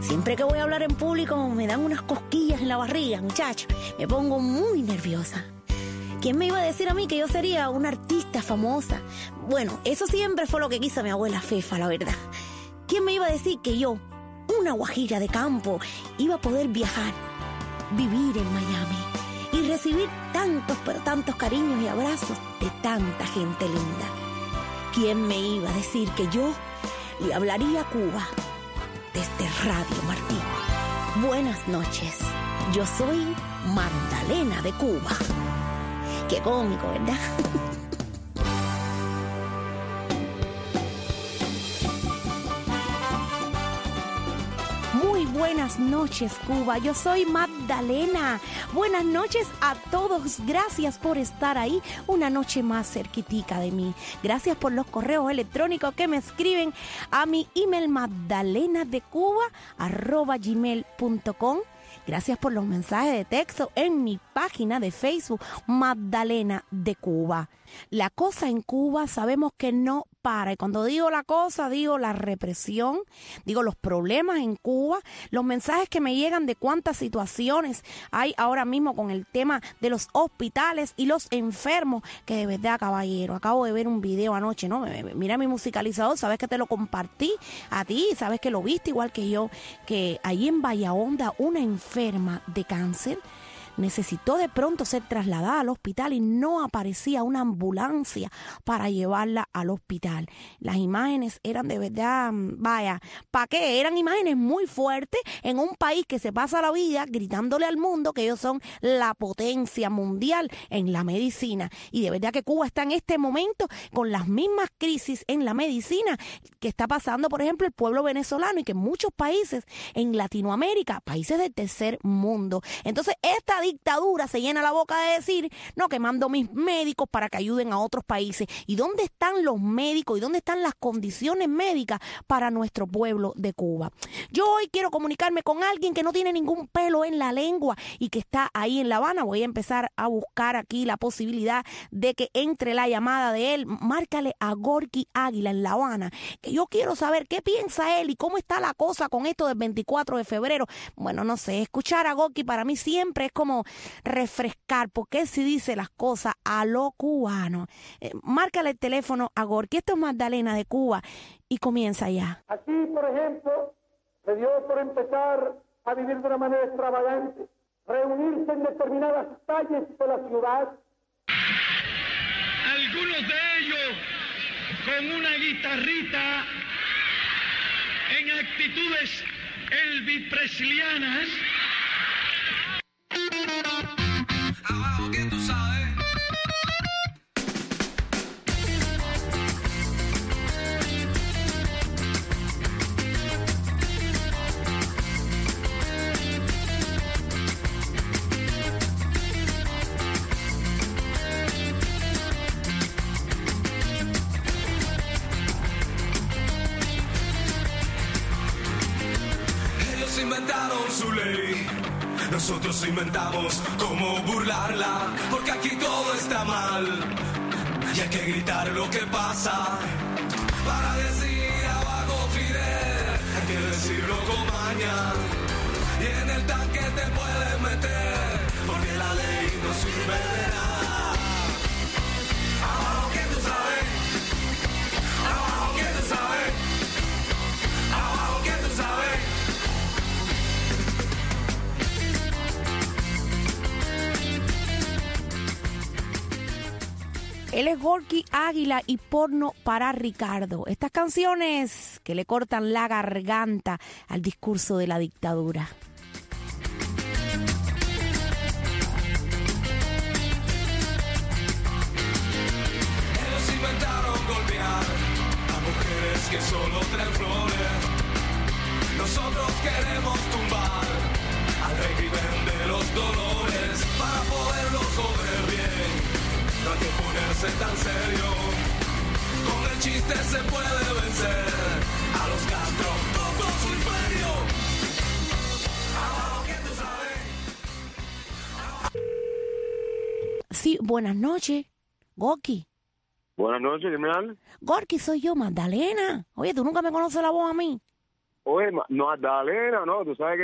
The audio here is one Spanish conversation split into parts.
Siempre que voy a hablar en público me dan unas cosquillas en la barriga, muchacho. Me pongo muy nerviosa. ¿Quién me iba a decir a mí que yo sería una artista famosa? Bueno, eso siempre fue lo que quiso mi abuela Fefa, la verdad. ¿Quién me iba a decir que yo, una guajira de campo, iba a poder viajar, vivir en Miami y recibir tantos, pero tantos cariños y abrazos de tanta gente linda? ¿Quién me iba a decir que yo le hablaría a Cuba desde Radio Martí? Buenas noches, yo soy Magdalena de Cuba. Qué cómico, ¿verdad? Muy buenas noches, Cuba. Yo soy Magdalena. Buenas noches a todos. Gracias por estar ahí una noche más cerquitica de mí. Gracias por los correos electrónicos que me escriben a mi email magdalenadecuba@gmail.com. Gracias por los mensajes de texto en mi página de Facebook, Magdalena de Cuba. La cosa en Cuba sabemos que no para. Y cuando digo la cosa, digo la represión, digo los problemas en Cuba, los mensajes que me llegan de cuántas situaciones hay ahora mismo con el tema de los hospitales y los enfermos, que de verdad, caballero, acabo de ver un video anoche, ¿no? Mira mi musicalizador, sabes que te lo compartí a ti, sabes que lo viste igual que yo, que ahí en Bahía Honda una enferma de cáncer necesitó de pronto ser trasladada al hospital y no aparecía una ambulancia para llevarla al hospital. Las imágenes eran de verdad, vaya, ¿para qué? Eran imágenes muy fuertes en un país que se pasa la vida gritándole al mundo que ellos son la potencia mundial en la medicina. Y de verdad que Cuba está en este momento con las mismas crisis en la medicina que está pasando, por ejemplo, el pueblo venezolano y que muchos países en Latinoamérica, países del tercer mundo. Entonces, esta dictadura se llena la boca de decir, no, que mando mis médicos para que ayuden a otros países. ¿Y dónde están los médicos y dónde están las condiciones médicas para nuestro pueblo de Cuba? Yo hoy quiero comunicarme con alguien que no tiene ningún pelo en la lengua y que está ahí en La Habana. Voy a empezar a buscar aquí la posibilidad de que entre la llamada de él. Márcale a Gorky Águila en La Habana, que yo quiero saber qué piensa él y cómo está la cosa con esto del 24 de febrero. Bueno, no sé, escuchar a Gorky para mí siempre es como refrescar, porque él sí dice las cosas a lo cubano. Márcale el teléfono a Gorky. Esto es Magdalena de Cuba y comienza ya. Aquí, por ejemplo, se dio por empezar a vivir de una manera extravagante, reunirse en determinadas calles de la ciudad. Algunos de ellos con una guitarrita en actitudes elvis-preslianas. Abajo que tú sabes. Ellos inventaron su ley. Nosotros inventamos cómo burlarla, porque aquí todo está mal y hay que gritar lo que pasa. Para decir abajo Fidel, hay que decirlo con maña, y en el tanque te puedes meter, porque la ley no sirve de nada. Abajo que tú sabes, abajo que tú sabes, abajo que tú sabes. Él es Gorky Águila y Porno para Ricardo. Estas canciones que le cortan la garganta al discurso de la dictadura. Ellos inventaron golpear a mujeres que solo traen flores. Nosotros queremos tumbar al régimen de los dolores para poderlos joder bien. No hay que ponerse tan serio, con el chiste se puede vencer a los Castro, todo su imperio. Abajo que tú sabes. Sí, buenas noches, Gorky. Buenas noches, ¿quién me habla? Gorky, soy yo, Magdalena. Oye, ¿tú nunca me conoces la voz a mí? Oye, no, Magdalena, no, tú sabes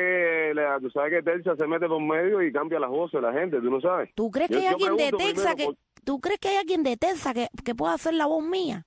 que Telsa se mete por medio y cambia las voces de la gente, tú no sabes. ¿Tú crees que hay alguien de Texas ¿tú crees que hay alguien de Texas que pueda hacer la voz mía?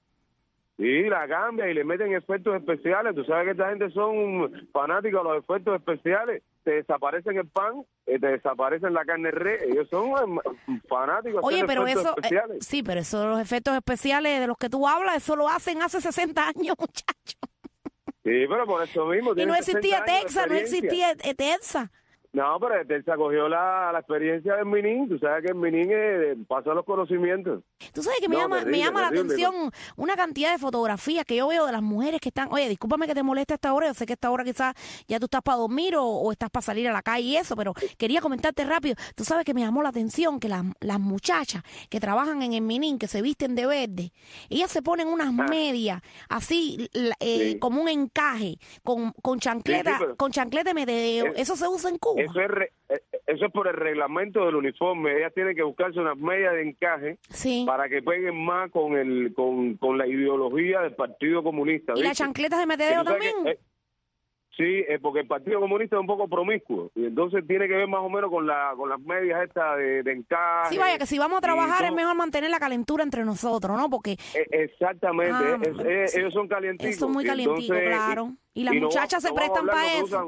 Sí, la cambia y le meten efectos especiales. Tú sabes que esta gente son fanáticos a los efectos especiales. Te desaparecen el pan, te desaparecen la carne red. Ellos son fanáticos. Oye, pero eso, especiales. Sí, pero eso, los efectos especiales de los que tú hablas, eso lo hacen hace 60 años, muchachos. Sí, pero por eso mismo. Y no existía Texas, no existía Texas. No, pero Telsa cogió la experiencia del Minin. Tú sabes que el Minin pasa los conocimientos. Tú sabes que me llama la atención una cantidad de fotografías que yo veo de las mujeres que están... Oye, discúlpame que te moleste a esta hora. Yo sé que a esta hora quizás ya tú estás para dormir o estás para salir a la calle y eso, pero quería comentarte rápido. Tú sabes que me llamó la atención que las muchachas que trabajan en el Minin, que se visten de verde, ellas se ponen unas medias así, sí, como un encaje, con chancleta, sí, con chancleta de eso se usa en Cuba. Eso es por el reglamento del uniforme. Ellas tienen que buscarse unas medias de encaje, sí, para que peguen más con la ideología del Partido Comunista. ¿Y las chancletas de metedero también? Sí, porque el Partido Comunista es un poco promiscuo y entonces tiene que ver más o menos con las medias estas de encaje. Sí, vaya, que si vamos a trabajar es mejor mantener la calentura entre nosotros, ¿no? Porque exactamente, ellos son calientitos. Son muy calientitos, claro. Y las muchachas se prestan para eso.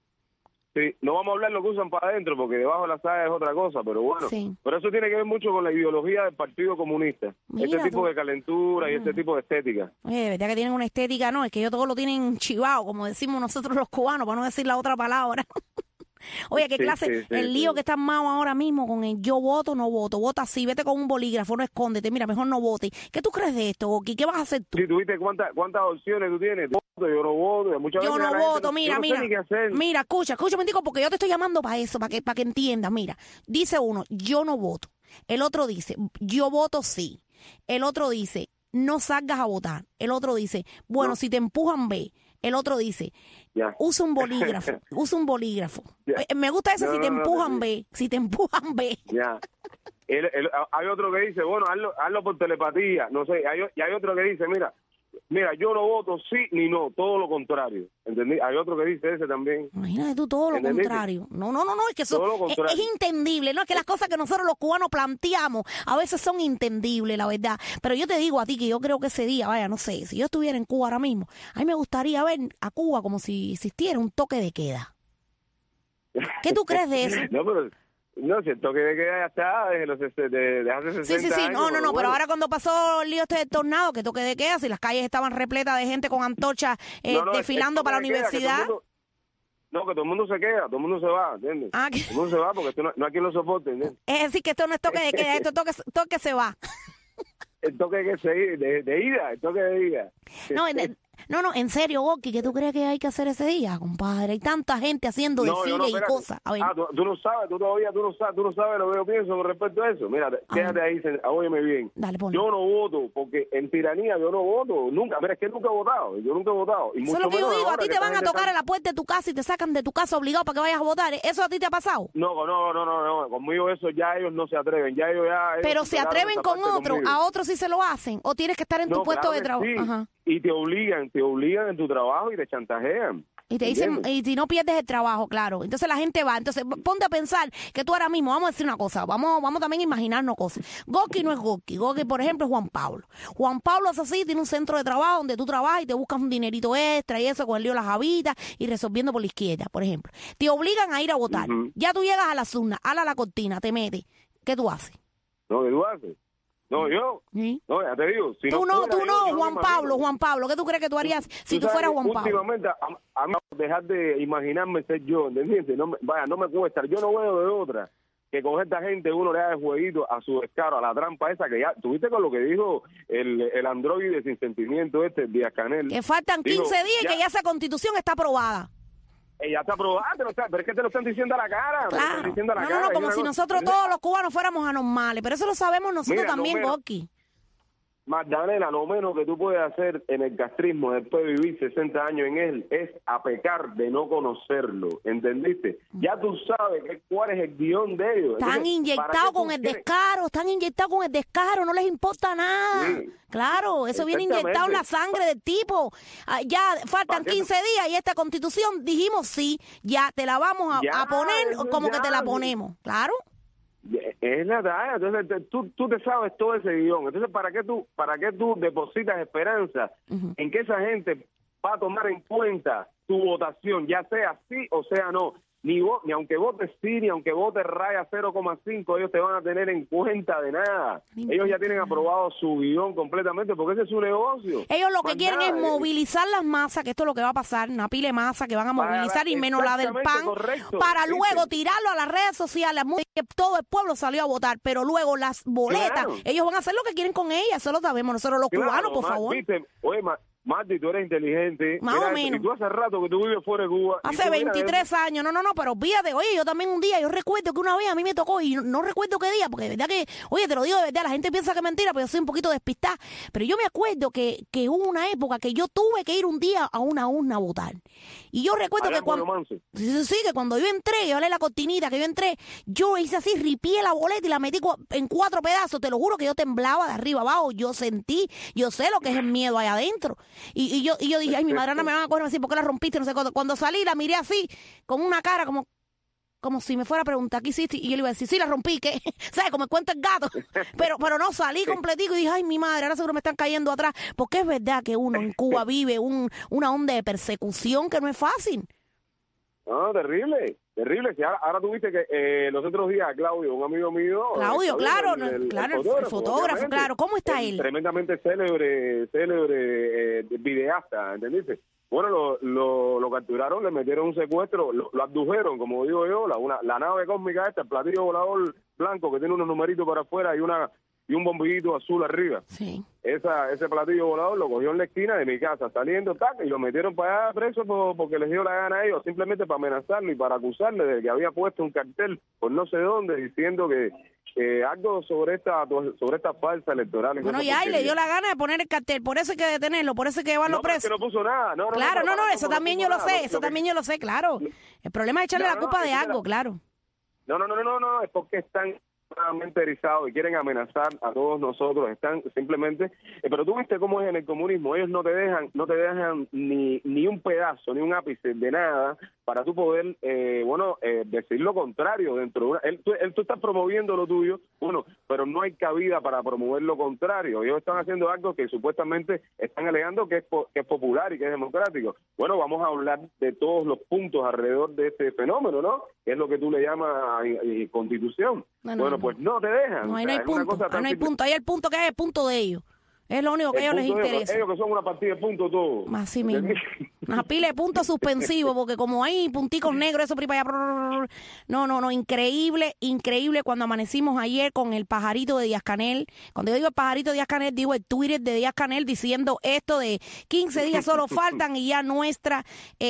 Sí, no vamos a hablar lo que usan para adentro, porque debajo de la saya es otra cosa, pero bueno. Sí. Pero eso tiene que ver mucho con la ideología del Partido Comunista. Mira, este tipo de calentura y este tipo de estética. Oye, de verdad que tienen una estética, ¿no? Es que ellos todos lo tienen chivado, como decimos nosotros los cubanos, para no decir la otra palabra. Oye, ¿qué clase? El lío que está armado ahora mismo con el yo voto, no voto. Vota así, vete con un bolígrafo, no escóndete. Mira, mejor no vote. ¿Qué tú crees de esto, Oki? ¿Qué vas a hacer tú? Sí, ¿tú viste cuántas opciones tú tienes? Yo no voto. Muchas yo veces no voto, mira. Mira, escucha, me digo, porque yo te estoy llamando para eso, para que entiendas. Mira, dice uno, yo no voto. El otro dice, yo voto sí. El otro dice, no salgas a votar. El otro dice, bueno, si te empujan, ve. El otro dice, usa un bolígrafo. Me gusta ese, si te empujan, ve. Si te empujan, ve. Ya. Hay otro que dice, bueno, hazlo por telepatía. No sé, y hay otro que dice, mira, yo no voto sí ni no, todo lo contrario. ¿Entendí? Hay otro que dice ese también. Imagínate tú, todo lo contrario. No, es que eso es entendible. No, es que las cosas que nosotros los cubanos planteamos a veces son entendibles, la verdad. Pero yo te digo a ti que yo creo que ese día, vaya, no sé, si yo estuviera en Cuba ahora mismo, a mí me gustaría ver a Cuba como si existiera un toque de queda. ¿Qué tú crees de eso? No, si el toque de queda ya está de hace 60 años. No, pero ahora cuando pasó el lío este del tornado, que toque de queda, si las calles estaban repletas de gente con antorchas desfilando para la universidad. Que todo el mundo se queda, todo el mundo se va, ¿entiendes? Todo el mundo se va porque no hay quien lo soporte, ¿entiendes? Es decir, que esto no es toque de queda, esto es toque se va. El toque de ida, el toque de ida. No, en serio, Oki, ¿qué tú crees que hay que hacer ese día, compadre? Hay tanta gente haciendo desfiles y cosas. A ver. Tú no sabes, tú no sabes lo que yo pienso con respecto a eso. Mira, quédate ahí, óyeme bien. Dale, yo no voto, porque en tiranía yo no voto, nunca. Mira, es que nunca he votado, yo nunca he votado. Y eso es lo que yo digo, a ti te van a tocar a la puerta de tu casa y te sacan de tu casa obligado para que vayas a votar. ¿Eso a ti te ha pasado? No, conmigo eso ya ellos no se atreven, pero se atreven con otros, a otros sí se lo hacen, o tienes que estar en tu puesto de trabajo. Sí. Ajá. Y te obligan en tu trabajo y te chantajean. Y te dicen, y si no pierdes el trabajo, claro. Entonces la gente va. Entonces ponte a pensar que tú ahora mismo, vamos a decir una cosa, vamos también a imaginarnos cosas. Gorky no es Gorky. Gorky, por ejemplo, es Juan Pablo. Juan Pablo es así, tiene un centro de trabajo donde tú trabajas y te buscas un dinerito extra y eso con el lío de las habitas y resolviendo por la izquierda, por ejemplo. Te obligan a ir a votar. Ya tú llegas a la urna, ala la cortina, te metes. ¿Qué tú haces? No, ¿qué tú haces? No, yo. ¿Sí? No, ya te digo. Si tú no, Juan Pablo. ¿Qué tú crees que tú harías si tú fueras Juan Pablo? Últimamente, a mí dejar de imaginarme ser yo, ¿entiendes? No me cuesta. Yo no veo de otra que con esta gente uno le haga el jueguito a su descaro, a la trampa esa que ya... ¿Tuviste con lo que dijo el androide sin sentimiento Díaz Canel? Que faltan 15 días y que ya esa constitución está aprobada. Ella está aprobada, pero es que te lo están diciendo a la cara. Claro. No, como si nosotros todos los cubanos fuéramos anormales, pero eso lo sabemos nosotros también, Gorky. Magdalena, lo menos que tú puedes hacer en el castrismo después de vivir 60 años en él es a pecar de no conocerlo, ¿entendiste? Ya tú sabes cuál es el guión de ellos. Están inyectados con el descaro, no les importa nada. Sí. Claro, eso viene inyectado en la sangre del tipo. Ya faltan 15 días y esta Constitución dijimos sí, ya te la vamos a poner como que te la ponemos, claro. Es la talla, entonces tú te sabes todo ese guión. Entonces, ¿para qué tú depositas esperanza en que esa gente va a tomar en cuenta tu votación, ya sea sí o sea no? Ni aunque votes sí, ni aunque votes raya 0,5, ellos te van a tener en cuenta de nada. Ellos ya tienen aprobado su guión completamente porque ese es su negocio. Ellos lo que quieren es movilizar las masas, que esto es lo que va a pasar, una pila de masa que van a movilizar y menos la del PAN, para luego tirarlo a las redes sociales, que todo el pueblo salió a votar, pero luego las boletas, ellos van a hacer lo que quieren con ellas, eso lo sabemos nosotros los cubanos, por favor. ¿Viste? Oye, Marty, tú eres inteligente. Más o menos. Y tú hace rato que tú vives fuera de Cuba. Hace 23 años. No, pero olvídate. Oye, yo también un día, yo recuerdo que una vez a mí me tocó, y no recuerdo qué día, porque de verdad que, oye, te lo digo de verdad, la gente piensa que es mentira, pero yo soy un poquito despistada. Pero yo me acuerdo que hubo una época que yo tuve que ir un día a una urna a votar. Y yo recuerdo que cuando... Sí, que cuando yo entré, yo hablé la cortinita, que yo entré, yo hice así, ripié la boleta y la metí en 4 pedazos. Te lo juro que yo temblaba de arriba abajo. Yo sentí, yo sé lo que es el miedo allá adentro. Y yo dije, ay, mi madrana me van a coger así, ¿por qué la rompiste? No sé cuándo. Cuando salí, la miré así, con una cara como si me fuera a preguntar, ¿qué hiciste? Y yo le iba a decir, sí, la rompí, ¿qué? ¿Sabes? Como el cuento el gato. Pero no, salí completico y dije, ay, mi madre, ahora seguro me están cayendo atrás. Porque es verdad que uno en Cuba vive una onda de persecución que no es fácil. No, terrible. Si ahora tuviste que los otros días Claudio, un amigo mío... Claudio, claro, el fotógrafo, claro. ¿Cómo está él? Tremendamente célebre videasta, ¿entendiste? Bueno, lo capturaron, le metieron un secuestro, lo abdujeron, como digo yo, la nave cósmica esta, el platillo volador blanco que tiene unos numeritos para afuera y un bombillito azul arriba. Sí. Ese platillo volador lo cogió en la esquina de mi casa, saliendo, y lo metieron para allá preso porque les dio la gana a ellos, simplemente para amenazarlo y para acusarle de que había puesto un cartel por no sé dónde, diciendo que algo sobre esta falsa electoral. Bueno, ya, y le dio la gana de poner el cartel, por eso hay que detenerlo, por eso hay que llevarlo preso. No, que no puso nada. Claro, eso también yo lo sé, claro. El problema es echarle la culpa de algo, claro. No, es porque están erizados y quieren amenazar a todos nosotros, están simplemente, pero tú viste cómo es en el comunismo, ellos no te dejan ni un pedazo, ni un ápice de nada para tú poder, decir lo contrario dentro de tú estás promoviendo lo tuyo, pero no hay cabida para promover lo contrario. Ellos están haciendo algo que supuestamente están alegando que es popular y que es democrático. Bueno, vamos a hablar de todos los puntos alrededor de este fenómeno, ¿no? Que es lo que tú le llamas constitución. Pues no te dejan. No, ahí no hay punto. Ahí el punto que es el punto de ellos. Es lo único que a ellos les interesa. Ellos que son una partida de puntos todos. Así mismo. Una pila de puntos suspensivos, porque como hay punticos negros, eso para allá. No, increíble cuando amanecimos ayer con el pajarito de Díaz-Canel. Cuando yo digo el pajarito de Díaz-Canel, digo el Twitter de Díaz-Canel diciendo esto de 15 días solo faltan y ya nuestra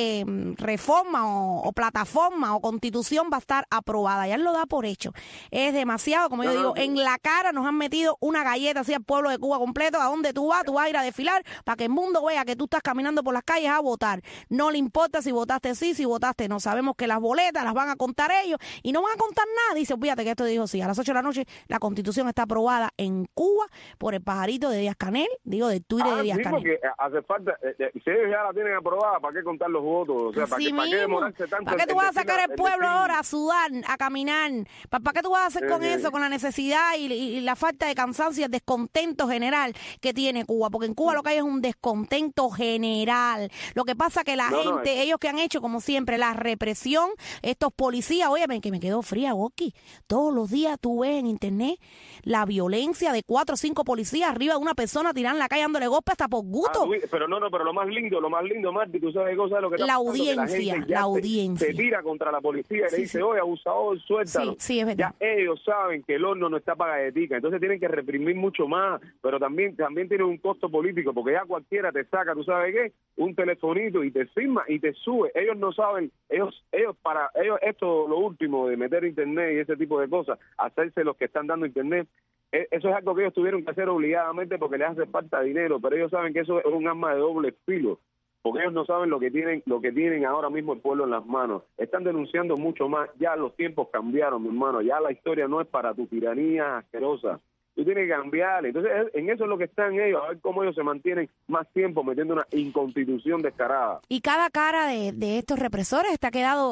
reforma o plataforma o constitución va a estar aprobada. Ya él lo da por hecho. Es demasiado, como yo digo, en la cara nos han metido una galleta así al pueblo de Cuba completo. ¿A dónde tú vas a ir a desfilar para que el mundo vea que tú estás caminando por las calles a votar? No le importa si votaste sí, si votaste no. Sabemos que las boletas las van a contar ellos y no van a contar nada. Dice, fíjate que esto dijo sí. A las 8 de la noche la Constitución está aprobada en Cuba por el pajarito de Díaz-Canel, digo, del Twitter de Díaz-Canel. Sí, porque hace falta, si ellos ya la tienen aprobada, ¿para qué contar los votos? O sea, ¿para qué demorarse tanto? ¿Para qué tú vas a sacar al pueblo ahora a sudar, a caminar? ¿Para qué tú vas a hacer con eso, con la necesidad y la falta de cansancio y el descontento general que tiene Cuba? Porque en Cuba lo que hay es un descontento general. Lo que pasa que la gente, ellos que han hecho como siempre la represión, estos policías, oye, que me quedó fría, Boqui. Todos los días tú ves en internet la violencia de 4 o 5 policías arriba de una persona tirando en la calle dándole golpe hasta por gusto. Pero lo más lindo, Marti, tú sabes cosas de lo que está pasando, la audiencia. Se tira contra la policía y le dice, oye, abusador, suéltalo. Sí, es verdad. Ya ellos saben que el horno no está para galletica, entonces tienen que reprimir mucho más, pero también tiene un costo político, porque ya cualquiera te saca, ¿tú sabes qué? Un telefonito y te firma y te sube. Ellos no saben, para ellos esto, lo último de meter internet y ese tipo de cosas, hacerse los que están dando internet, Eso es algo que ellos tuvieron que hacer obligadamente porque les hace falta dinero, pero ellos saben que eso es un arma de doble filo, porque ellos no saben lo que tienen ahora mismo el pueblo en las manos. Están denunciando mucho más. Ya los tiempos cambiaron, mi hermano. Ya la historia no es para tu tiranía asquerosa. Tú tienes que cambiar. Entonces, en eso es lo que están ellos, a ver cómo ellos se mantienen más tiempo metiendo una inconstitución descarada. Y cada cara de estos represores está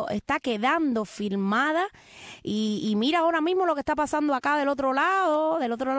quedando filmada. Y mira ahora mismo lo que está pasando acá del otro lado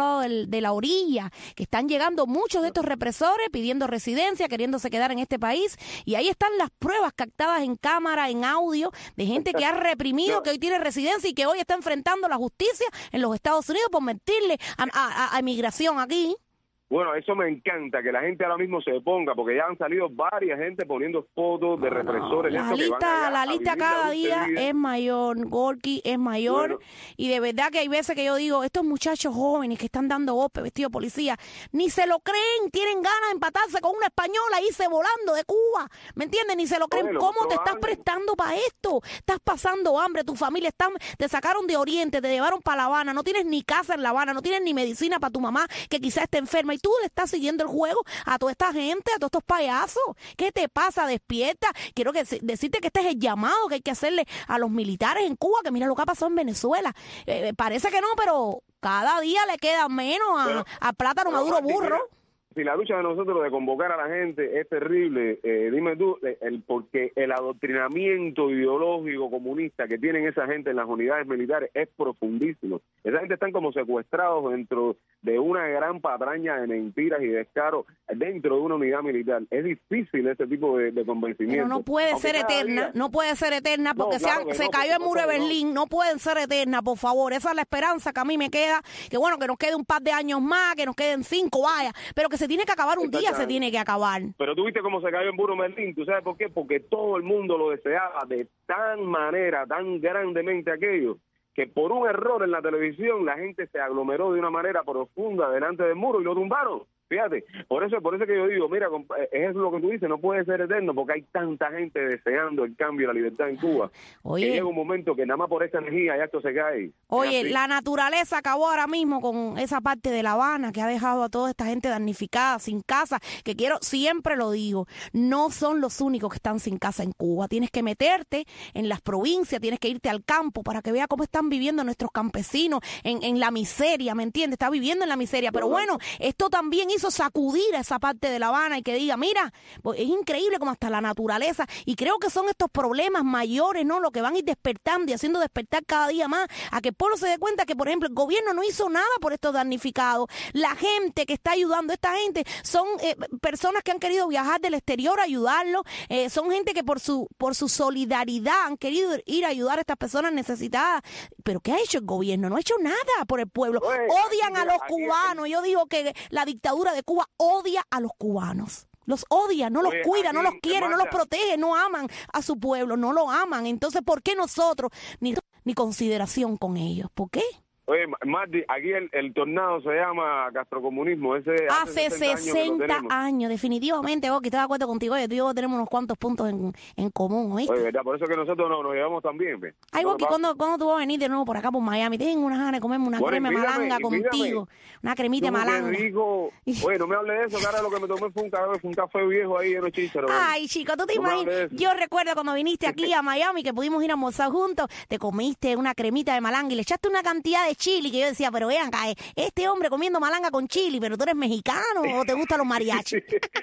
de la orilla, que están llegando muchos de estos represores pidiendo residencia, queriéndose quedar en este país. Y ahí están las pruebas captadas en cámara, en audio, de gente que ha reprimido, que hoy tiene residencia y que hoy está enfrentando la justicia en los Estados Unidos por mentirle a migración aquí. Bueno, eso me encanta, que la gente ahora mismo se ponga, porque ya han salido varias gente poniendo fotos de represores. La lista cada día es mayor, Gorky, es mayor. Bueno. Y de verdad que hay veces que yo digo, estos muchachos jóvenes que están dando golpes vestidos de policía, ni se lo creen, tienen ganas de empatarse con una española y irse volando de Cuba, ¿me entiendes? Ni se lo creen. ¿Cómo te estás prestando para esto? Estás pasando hambre, tu familia te sacaron de Oriente, te llevaron para La Habana, no tienes ni casa en La Habana, no tienes ni medicina para tu mamá que quizás esté enferma. Y tú le estás siguiendo el juego a toda esta gente, a todos estos payasos. ¿Qué te pasa? Despierta. Quiero decirte que este es el llamado que hay que hacerle a los militares en Cuba, que mira lo que ha pasado en Venezuela. Parece que no, pero cada día le queda menos a Plátano Maduro burro. Si la lucha de nosotros de convocar a la gente es terrible, dime tú, porque el adoctrinamiento ideológico comunista que tienen esa gente en las unidades militares es profundísimo. Esa gente están como secuestrados dentro de una gran patraña de mentiras y descaro dentro de una unidad militar. Es difícil ese tipo de convencimiento. Pero no puede ser eterna, no puede ser eterna porque se cayó el muro de Berlín, no pueden ser eternas, por favor. Esa es la esperanza que a mí me queda, que bueno, que nos quede un par de años más, que nos queden 5, vaya, pero que se tiene que acabar un día, se tiene que acabar. Pero tú viste cómo se cayó el muro de Berlín, ¿tú sabes por qué? Porque todo el mundo lo deseaba de tan manera, tan grandemente aquello, que por un error en la televisión la gente se aglomeró de una manera profunda delante del muro y lo tumbaron. Fíjate, por eso que yo digo, mira, es lo que tú dices, no puede ser eterno porque hay tanta gente deseando el cambio y la libertad en Cuba. Oye, que llega un momento que nada más por esa energía ya esto se cae. Oye, la naturaleza acabó ahora mismo con esa parte de La Habana que ha dejado a toda esta gente damnificada, sin casa, que siempre lo digo, no son los únicos que están sin casa en Cuba. Tienes que meterte en las provincias, tienes que irte al campo para que veas cómo están viviendo nuestros campesinos en la miseria, ¿me entiendes? Está viviendo en la miseria, pero bueno, esto también hizo sacudir a esa parte de La Habana y que diga, mira, es increíble como hasta la naturaleza, y creo que son estos problemas mayores, ¿no? Lo que van a ir despertando y haciendo despertar cada día más a que el pueblo se dé cuenta que, por ejemplo, el gobierno no hizo nada por estos damnificados. La gente que está ayudando, esta gente son personas que han querido viajar del exterior a ayudarlos, son gente que por su solidaridad han querido ir a ayudar a estas personas necesitadas. Pero ¿qué ha hecho el gobierno? No ha hecho nada por el pueblo. Odian a los cubanos. Yo digo que la dictadura de Cuba odia a los cubanos. Los odia, no los cuida, no los quiere, no los protege, no aman a su pueblo, no lo aman. Entonces, ¿por qué nosotros ni consideración con ellos? ¿Por qué? Oye, Marty, aquí el tornado se llama castrocomunismo. Hace 60 años, definitivamente, Gorky, estoy de acuerdo contigo. Oye, tú y yo tenemos unos cuantos puntos en común, ¿oíste? Oye, ¿verdad? Por eso que nosotros nos llevamos tan bien, ¿ves? Ay, Gorky, ¿cuándo tú vas a venir de nuevo por acá, por Miami? Tengo unas ganas de comerme una crema de malanga contigo. Una cremita de malanga. Oye, no me hables de eso, que ahora lo que me tomé fue un café viejo ahí en los chícharos. Ay, chico, tú te imaginas. Yo recuerdo cuando viniste aquí a Miami, que pudimos ir a almorzar juntos, te comiste una cremita de malanga y le echaste una cantidad de chili que yo decía, pero vean, este hombre comiendo malanga con chili, pero tú eres mexicano o te gustan los mariachis.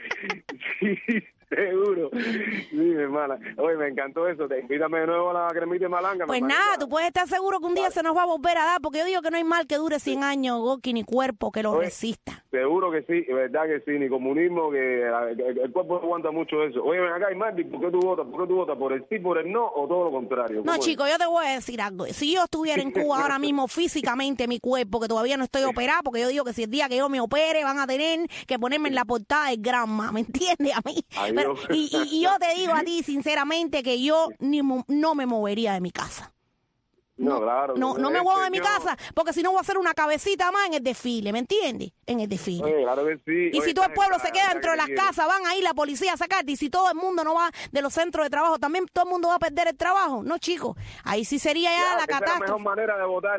Sí, seguro. Sí, mi hermana. Oye, me encantó eso. Invítame de nuevo a la cremita de malanga. Pues nada, tú puedes estar seguro que un día se nos va a volver a dar, porque yo digo que no hay mal que dure 100 años, Gorky, ni cuerpo que lo resista. Seguro que sí, verdad que sí, ni comunismo, que el cuerpo no aguanta mucho eso. Oye, ven acá, y Marty, ¿por qué tú votas? ¿Por qué tú votas? ¿Por el sí, por el no o todo lo contrario? No, chico, yo te voy a decir algo. Si yo estuviera en Cuba ahora mismo físicamente, mi cuerpo, que todavía no estoy operada, porque yo digo que si el día que yo me opere van a tener que ponerme en la portada del Granma, ¿me entiendes? A mí. Pero, y yo te digo a ti sinceramente que yo no me movería de mi casa. No, claro. No me muevo de mi casa, porque si no voy a hacer una cabecita más en el desfile, ¿me entiendes? En el desfile. Oye, claro que sí. Y si todo el pueblo se queda dentro de las casas, van a ir la policía a sacarte, y si todo el mundo no va de los centros de trabajo, también todo el mundo va a perder el trabajo. No, chicos, ahí sí sería ya la catástrofe. Es la mejor manera de votar.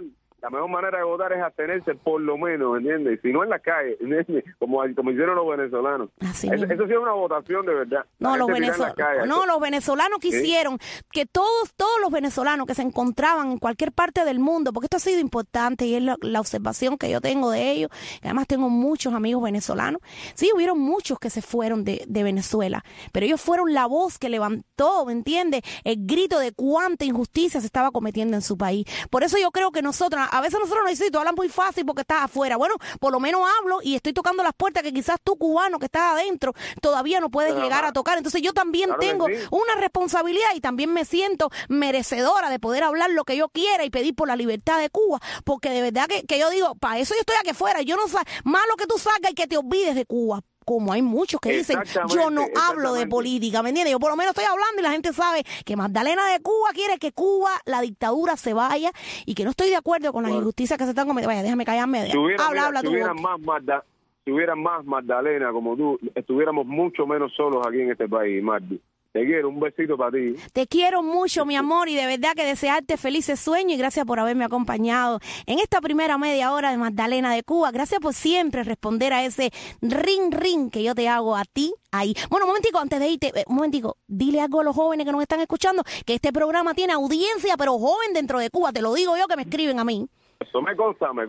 la mejor manera de votar es abstenerse por lo menos, ¿entiendes? Si no en la calle, ¿entiendes? Como hicieron los venezolanos. Así eso sí es una votación de verdad. No, los venezolanos quisieron que todos los venezolanos que se encontraban en cualquier parte del mundo, porque esto ha sido importante y es la observación que yo tengo de ellos, que además tengo muchos amigos venezolanos. Sí, hubieron muchos que se fueron de Venezuela, pero ellos fueron la voz que levantó, ¿me entiendes? El grito de cuánta injusticia se estaba cometiendo en su país. Por eso yo creo que a veces nosotros nos decimos, tú hablas muy fácil porque estás afuera. Bueno, por lo menos hablo y estoy tocando las puertas que quizás tú, cubano, que estás adentro, todavía no puedes llegar a tocar. Entonces yo también tengo una responsabilidad y también me siento merecedora de poder hablar lo que yo quiera y pedir por la libertad de Cuba, porque de verdad que yo digo, para eso yo estoy aquí afuera. Yo no sé, malo que tú salgas y que te olvides de Cuba. Como hay muchos que dicen, yo no hablo de política, ¿me entiendes? Yo por lo menos estoy hablando y la gente sabe que Magdalena de Cuba quiere que Cuba, la dictadura se vaya y que no estoy de acuerdo con las injusticias que se están cometiendo. Vaya, déjame callarme. Si hubieran más Magdalena como tú, estuviéramos mucho menos solos aquí en este país, Magdi. Te quiero, un besito para ti. Te quiero mucho, mi amor, y de verdad que desearte felices sueños y gracias por haberme acompañado en esta primera media hora de Magdalena de Cuba. Gracias por siempre responder a ese ring que yo te hago a ti ahí. Bueno, un momentico, antes de irte, dile algo a los jóvenes que nos están escuchando, que este programa tiene audiencia, pero joven dentro de Cuba, te lo digo yo que me escriben a mí. Eso me consta a mí.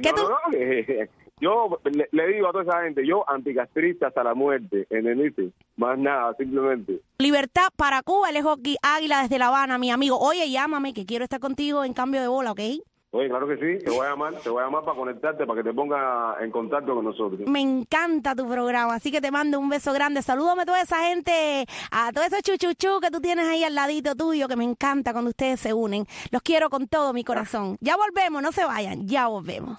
Yo le digo a toda esa gente, yo anticastrista hasta la muerte, ¿entendiste? Más nada, simplemente. Libertad para Cuba, el Hockey Águila desde La Habana, mi amigo. Oye, llámame, que quiero estar contigo en cambio de bola, ¿ok? Oye, claro que sí, te voy a llamar para conectarte, para que te ponga en contacto con nosotros. Me encanta tu programa, así que te mando un beso grande. Salúdame a toda esa gente, a todos esos chuchuchú que tú tienes ahí al ladito tuyo, que me encanta cuando ustedes se unen. Los quiero con todo mi corazón. Ya volvemos, no se vayan, ya volvemos.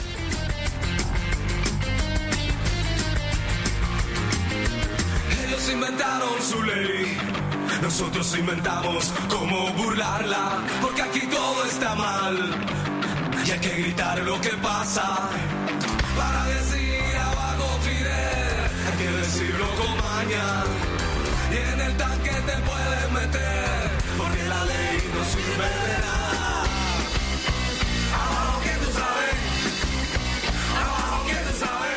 Ellos inventaron su ley, nosotros inventamos cómo burlarla, porque aquí todo está mal y hay que gritar lo que pasa para decir abajo Fidel, hay que decirlo con maña y en el tanque te puedes meter, porque la ley no sirve de nada. Abajo que tú sabes, abajo que tú sabes.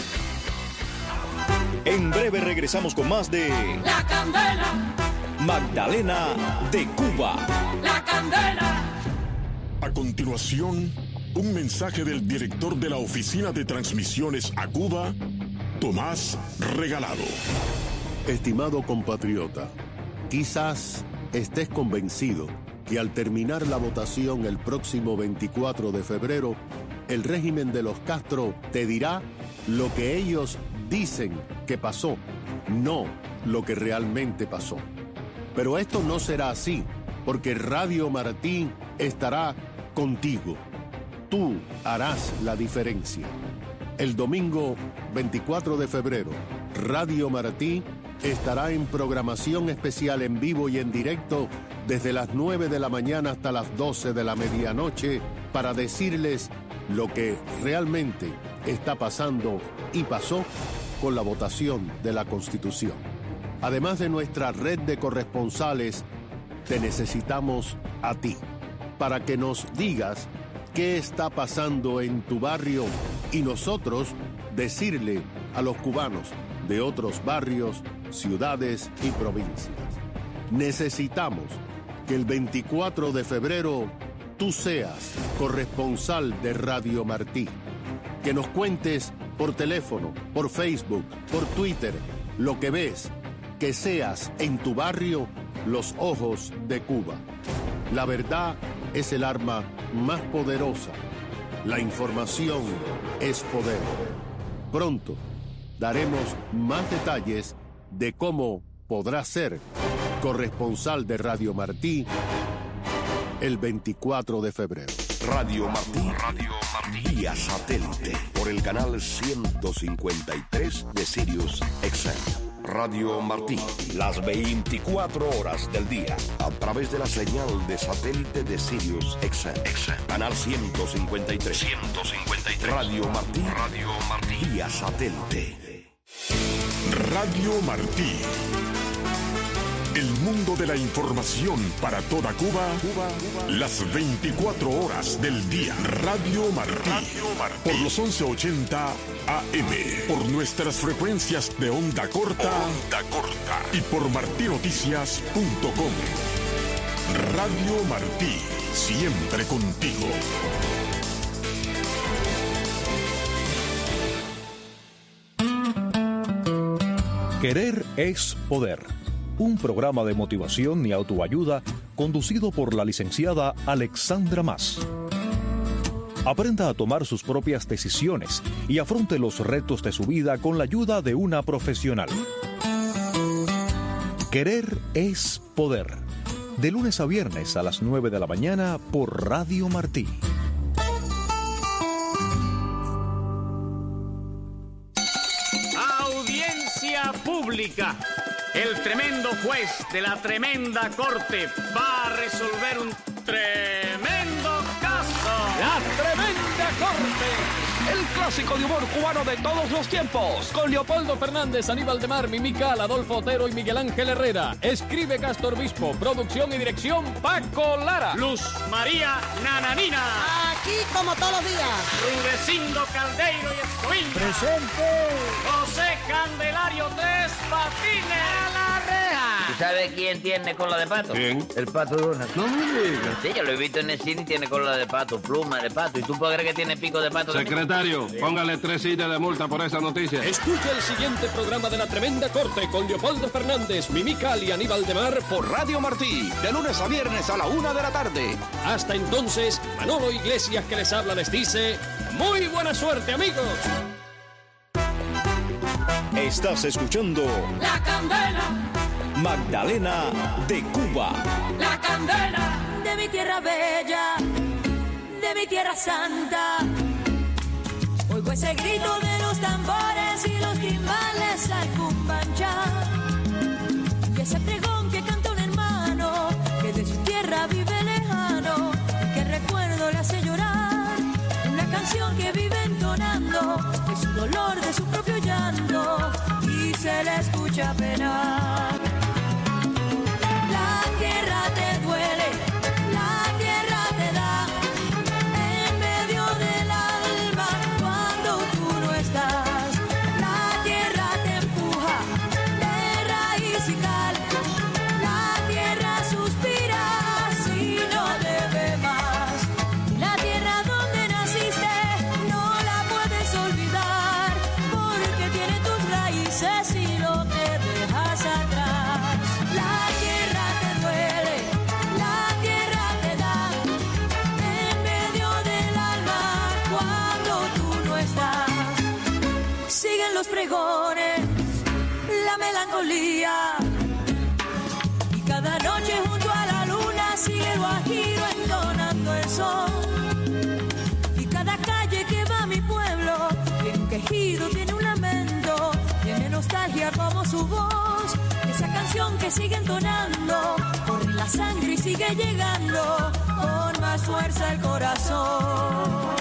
En breve regresamos con más de La Candela, Magdalena de Cuba. La Candela. A continuación, un mensaje del director de la Oficina de Transmisiones a Cuba, Tomás Regalado. Estimado compatriota, quizás estés convencido que al terminar la votación el próximo 24 de febrero, el régimen de los Castro te dirá lo que ellos dicen que pasó, no lo que realmente pasó. Pero esto no será así, porque Radio Martí estará contigo. Tú harás la diferencia. El domingo 24 de febrero, Radio Martí estará en programación especial en vivo y en directo desde las 9 de la mañana hasta las 12 de la medianoche para decirles lo que realmente está pasando y pasó con la votación de la Constitución. Además de nuestra red de corresponsales, te necesitamos a ti para que nos digas qué está pasando en tu barrio y nosotros decirle a los cubanos de otros barrios, ciudades y provincias. Necesitamos que el 24 de febrero tú seas corresponsal de Radio Martí. Que nos cuentes por teléfono, por Facebook, por Twitter, lo que ves, que seas en tu barrio los ojos de Cuba. La verdad es el arma más poderosa. La información es poder. Pronto daremos más detalles de cómo podrás ser corresponsal de Radio Martí el 24 de febrero. Radio Martí, vía satélite, por el canal 153 de Sirius XM. Radio Martí, las 24 horas del día, a través de la señal de satélite de Sirius XM. Canal 153. Radio Martí, vía satélite. Radio Martí, El mundo de la información para toda Cuba, las 24 horas del día. Radio Martí. Por los 1180 AM. Por nuestras frecuencias de onda corta. Y por martinoticias.com. Radio Martí. Siempre contigo. Querer es poder. Un programa de motivación y autoayuda conducido por la licenciada Alexandra Mas. Aprenda a tomar sus propias decisiones y afronte los retos de su vida con la ayuda de una profesional. Querer es poder. De lunes a viernes a las 9 de la mañana por Radio Martí. Audiencia pública. El tremendo juez de la tremenda corte va a resolver un tremendo caso. La tremenda corte. El clásico de humor cubano de todos los tiempos. Con Leopoldo Fernández, Aníbal de Mar, Mimical, Adolfo Otero y Miguel Ángel Herrera. Escribe Castro Obispo. Producción y dirección Paco Lara. Luz María Nananina. Aquí como todos los días. Rudecindo Caldeiro y Escoín. Presente. José Candelario Tres Patines. A la reja. ¿Tú sabes quién tiene cola de pato? ¿Quién? El pato Donald. No me digas. Sí, yo lo he visto en el cine y tiene cola de pato, pluma de pato. ¿Y tú puedes creer que tiene pico de pato? Secretario, póngale 3 sillas de multa por esa noticia. Escucha el siguiente programa de La Tremenda Corte con Leopoldo Fernández, Mimical y Aníbal de Mar por Radio Martí, de lunes a viernes a la 1 de la tarde. Hasta entonces, Manolo Iglesias que les habla les dice, ¡muy buena suerte, amigos! Estás escuchando La Candela. Magdalena de Cuba. La Candela. De mi tierra bella, de mi tierra santa. Oigo ese grito de los tambores y los timbales al cumbanchar. Y ese pregón que canta un hermano que de su tierra vive lejano, que recuerdo le hace llorar. Una canción que vive entonando de su dolor, de su propio llanto, y se le escucha penar. La tierra te duele, la tierra te da en medio del alma cuando tú no estás. La tierra te empuja de raíz y cal. La tierra suspira si no debe más. La tierra donde naciste no la puedes olvidar, porque tiene tus raíces y lo que dejas atrás. La tierra te duele, la tierra te da en medio del alma cuando tú no estás. Siguen los pregones, la melancolía, y cada noche junto a la luna sigue el guajiro entonando el sol. Y cada calle que va a mi pueblo tiene un quejido, tiene un lamento, tiene nostalgia como su voz. Esa canción que sigue entonando, corre la sangre y sigue llegando con más fuerza al corazón.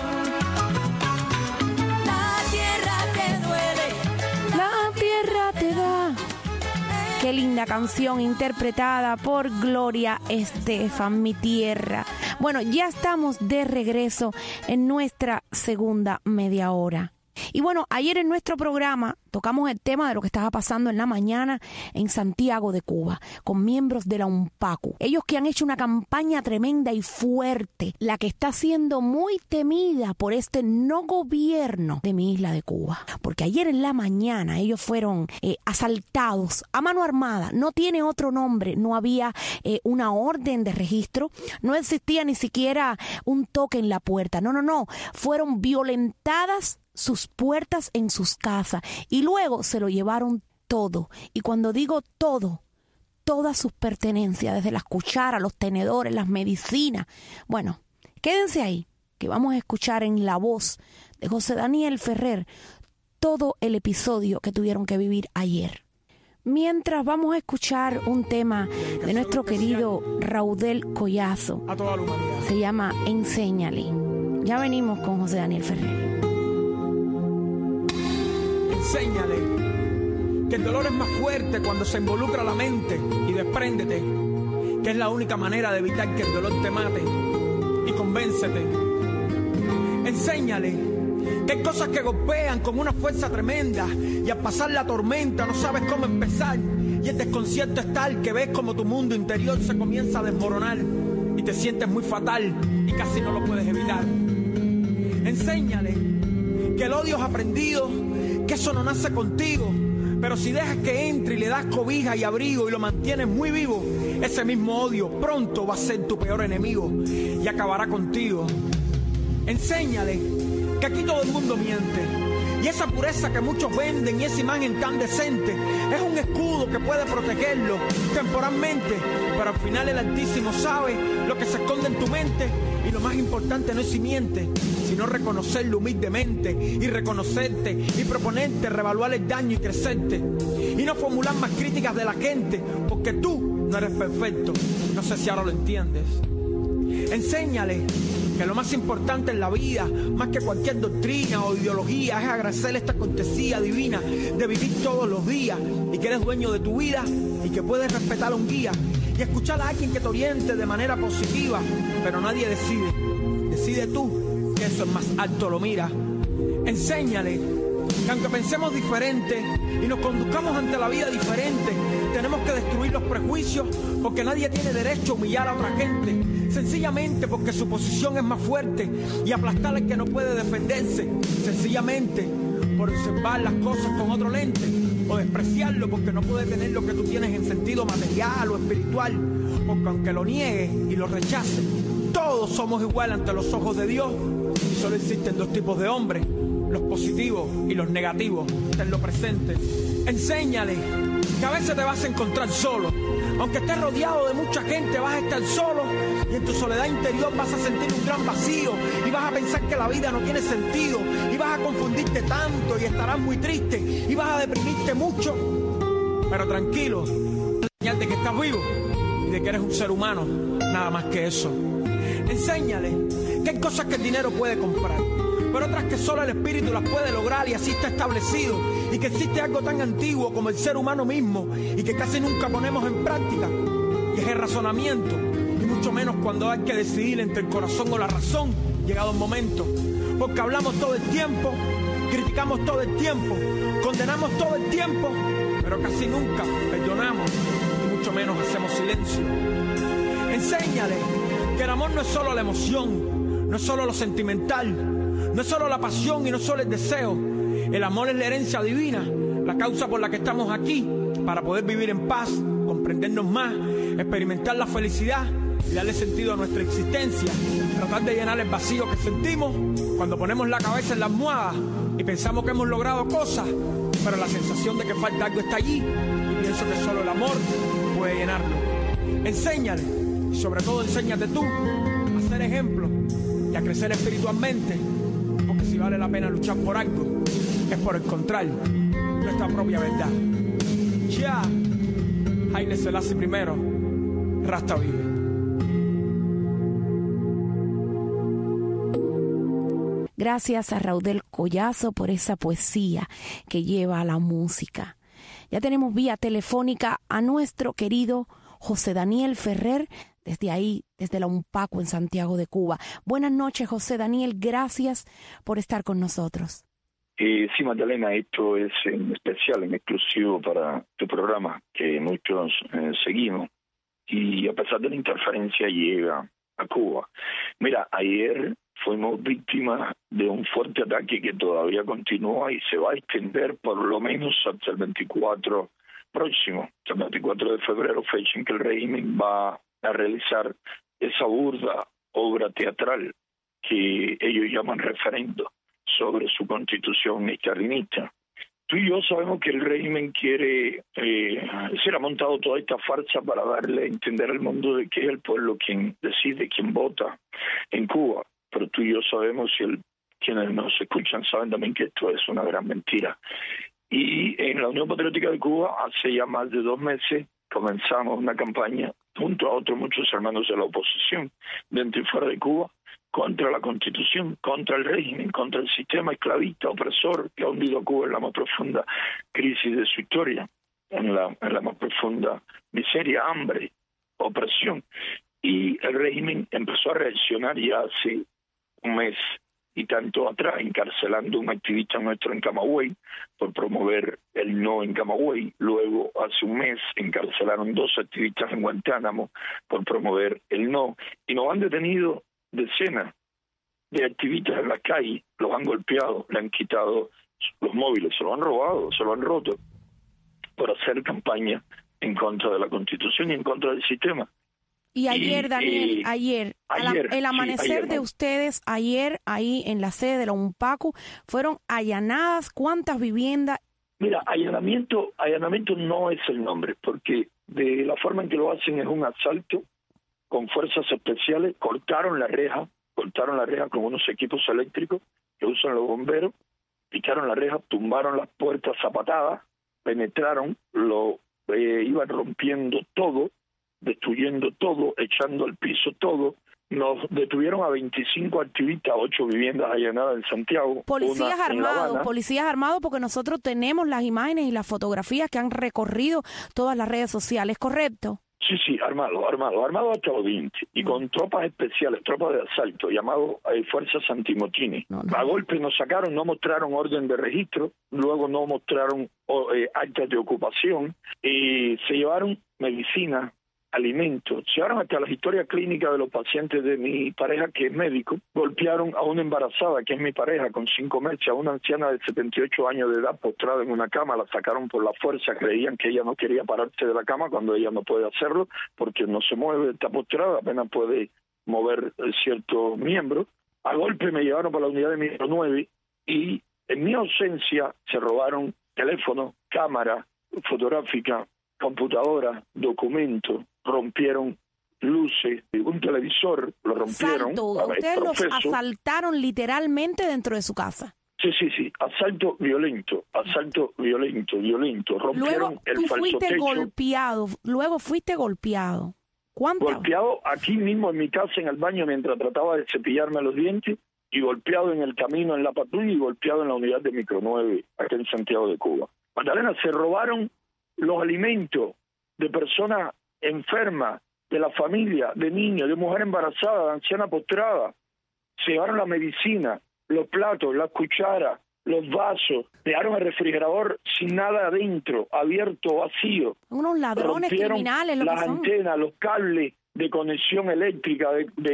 La tierra te duele, la tierra te da. Qué linda canción interpretada por Gloria Estefan, Mi Tierra. Bueno, ya estamos de regreso en nuestra segunda media hora. Y bueno, ayer en nuestro programa tocamos el tema de lo que estaba pasando en la mañana en Santiago de Cuba, con miembros de la UNPACU. Ellos que han hecho una campaña tremenda y fuerte, la que está siendo muy temida por este no gobierno de mi isla de Cuba. Porque ayer en la mañana ellos fueron asaltados a mano armada. No tiene otro nombre, no había una orden de registro, no existía ni siquiera un toque en la puerta. No. Fueron violentadas sus puertas en sus casas y luego se lo llevaron todo. Y cuando digo todo, todas sus pertenencias, desde las cucharas, los tenedores, las medicinas. Bueno, quédense ahí, que vamos a escuchar en la voz de José Daniel Ferrer todo el episodio que tuvieron que vivir ayer. Mientras vamos a escuchar un tema de nuestro querido Raudel Collazo. Se llama Enséñale. Ya venimos con José Daniel Ferrer. Enséñale que el dolor es más fuerte cuando se involucra la mente, y despréndete, que es la única manera de evitar que el dolor te mate, y convéncete. Enséñale que hay cosas que golpean con una fuerza tremenda, y al pasar la tormenta no sabes cómo empezar, y el desconcierto es tal que ves como tu mundo interior se comienza a desmoronar, y te sientes muy fatal y casi no lo puedes evitar. Enséñale que el odio es aprendido, que eso no nace contigo, pero si dejas que entre y le das cobija y abrigo y lo mantienes muy vivo, ese mismo odio pronto va a ser tu peor enemigo y acabará contigo. Enséñale que aquí todo el mundo miente, y esa pureza que muchos venden y esa imagen tan decente es un escudo que puede protegerlo temporalmente, pero al final el Altísimo sabe lo que se esconde en tu mente, y lo más importante no es si miente, sino reconocerlo humildemente y reconocerte y proponerte reevaluar el daño y crecerte, y no formular más críticas de la gente, porque tú no eres perfecto. No sé si ahora lo entiendes. Enséñale que lo más importante en la vida, más que cualquier doctrina o ideología, es agradecer esta cortesía divina de vivir todos los días, y que eres dueño de tu vida y que puedes respetar a un guía y escuchar a alguien que te oriente de manera positiva, pero nadie decide tú, que eso es más alto lo mira. Enséñale que aunque pensemos diferente y nos conduzcamos ante la vida diferente, tenemos que destruir los prejuicios, porque nadie tiene derecho a humillar a otra gente, sencillamente porque su posición es más fuerte, y aplastar al que no puede defenderse, sencillamente por observar las cosas con otro lente, o despreciarlo porque no puede tener lo que tú tienes en sentido material o espiritual, porque aunque lo niegue y lo rechace, todos somos iguales ante los ojos de Dios, y solo existen dos tipos de hombres, los positivos y los negativos. Tenlo presente. Enséñale que a veces te vas a encontrar solo, aunque estés rodeado de mucha gente vas a estar solo, y en tu soledad interior vas a sentir un gran vacío, y vas a pensar que la vida no tiene sentido, y vas a confundirte tanto y estarás muy triste y vas a deprimirte mucho, pero tranquilo, señal de que estás vivo y de que eres un ser humano, nada más que eso. Enséñale que hay cosas que el dinero puede comprar, pero otras que solo el espíritu las puede lograr, y así está establecido, y que existe algo tan antiguo como el ser humano mismo, y que casi nunca ponemos en práctica, y es el razonamiento, y mucho menos cuando hay que decidir entre el corazón o la razón, llegado el momento, porque hablamos todo el tiempo, criticamos todo el tiempo, condenamos todo el tiempo, pero casi nunca perdonamos, y mucho menos hacemos silencio. Enséñale que el amor no es solo la emoción, no es solo lo sentimental, no es solo la pasión y no solo el deseo. El amor es la herencia divina, la causa por la que estamos aquí, para poder vivir en paz, comprendernos más, experimentar la felicidad y darle sentido a nuestra existencia, tratar de llenar el vacío que sentimos cuando ponemos la cabeza en la almohada y pensamos que hemos logrado cosas, pero la sensación de que falta algo está allí, y pienso que solo el amor puede llenarlo. Enséñale, y sobre todo enséñate tú a ser ejemplo y a crecer espiritualmente, porque si vale la pena luchar por algo, es por encontrar nuestra propia verdad. Ya, Haile Selassie I, Rasta vive. Gracias a Raudel Collazo por esa poesía que lleva a la música. Ya tenemos vía telefónica a nuestro querido José Daniel Ferrer, desde ahí, desde la UNPACO en Santiago de Cuba. Buenas noches, José Daniel, gracias por estar con nosotros. Sí, Magdalena, esto es en especial, en exclusivo para tu programa, que muchos seguimos, y a pesar de la interferencia llega a Cuba. Mira, ayer fuimos víctimas de un fuerte ataque que todavía continúa y se va a extender por lo menos hasta el 24 próximo, hasta el 24 de febrero, fecha en que el régimen va a realizar esa burda obra teatral que ellos llaman referendo sobre su constitución estalinista. Tú y yo sabemos que el régimen quiere, se ha montado toda esta farsa para darle a entender al mundo de que es el pueblo quien decide, quien vota en Cuba. Pero tú y yo sabemos, y quienes nos escuchan saben también, que esto es una gran mentira. Y en la Unión Patriótica de Cuba, hace ya más de 2 meses, comenzamos una campaña junto a otros muchos hermanos de la oposición, dentro y fuera de Cuba, contra la Constitución, contra el régimen, contra el sistema esclavista, opresor, que ha hundido a Cuba en la más profunda crisis de su historia, en la más profunda miseria, hambre, opresión. Y el régimen empezó a reaccionar ya hace un mes y tanto atrás, encarcelando a un activista nuestro en Camagüey por promover el no en Camagüey. Luego, hace un mes, encarcelaron 2 activistas en Guantánamo por promover el no. Y nos han detenido decenas de activistas en la calle, los han golpeado, le han quitado los móviles, se lo han robado, se lo han roto, por hacer campaña en contra de la Constitución y en contra del sistema. Y ayer, Daniel, el amanecer ayer, de ustedes, ayer ahí en la sede de la UNPACU, fueron allanadas. ¿Cuántas viviendas? Mira, allanamiento no es el nombre, porque de la forma en que lo hacen es un asalto con fuerzas especiales. Cortaron la reja con unos equipos eléctricos que usan los bomberos, picaron la reja, tumbaron las puertas a patadas, penetraron, iban rompiendo todo, destruyendo todo, echando al piso todo. Nos detuvieron a 25 activistas, 8 viviendas allanadas en Santiago. Policías armados, porque nosotros tenemos las imágenes y las fotografías que han recorrido todas las redes sociales, ¿correcto? Sí, armado hasta los dientes, y con tropas especiales, tropas de asalto, llamado fuerzas antimotines. A golpe nos sacaron, no mostraron orden de registro, luego no mostraron actas de ocupación, y se llevaron medicina, alimentos, se llevaron hasta las historias clínicas de los pacientes de mi pareja, que es médico. Golpearon a una embarazada, que es mi pareja, con 5 meses, a una anciana de 78 años de edad postrada en una cama, la sacaron por la fuerza, creían que ella no quería pararse de la cama cuando ella no puede hacerlo, porque no se mueve, está postrada, apenas puede mover ciertos miembros. A golpe me llevaron para la unidad de Micro 9 y en mi ausencia se robaron teléfono, cámara fotográfica, computadora, documentos, rompieron luces, un televisor, lo rompieron. Ustedes los asaltaron literalmente dentro de su casa. Sí, asalto violento. Rompieron el falso Luego fuiste golpeado. ¿Cuánto? Golpeado aquí mismo en mi casa, en el baño, mientras trataba de cepillarme los dientes, y golpeado en el camino en la patrulla, y golpeado en la unidad de Micro 9, aquí en Santiago de Cuba. Magdalena, se robaron los alimentos de personas enfermas, de la familia, de niños, de mujer embarazada, de anciana postrada. Se llevaron la medicina, los platos, las cucharas, los vasos, dejaron el refrigerador sin nada adentro, abierto, vacío. Unos ladrones criminales. Las antenas, los cables de conexión eléctrica,